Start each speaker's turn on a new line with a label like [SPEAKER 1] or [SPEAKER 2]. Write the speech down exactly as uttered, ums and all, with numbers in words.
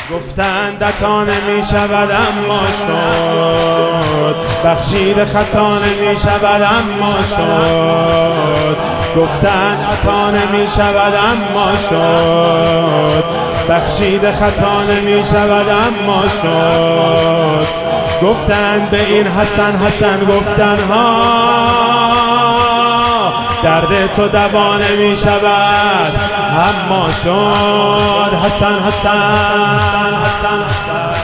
[SPEAKER 1] گفتند عطا نمی شود اما شد، بخشید خطا نمی شود اما شد. گفتند عطا نمی شود اما شد، بخشید خطا نمی شود اما شد. گفتند به این حسن حسن گفتن ها، درد تو دوا نمی شود اما شد. حسن حسن حسن حسن